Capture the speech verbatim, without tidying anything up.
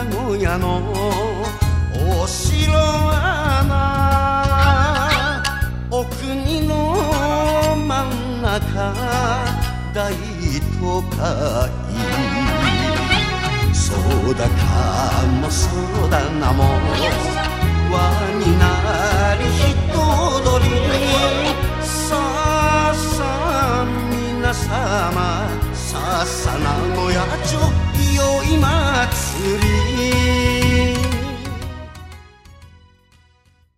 古屋のお城はな、お国の真ん中大都会。そうだかもそうだなも輪になり人踊り。さあさあ皆様さあさ名古屋城宵祭り。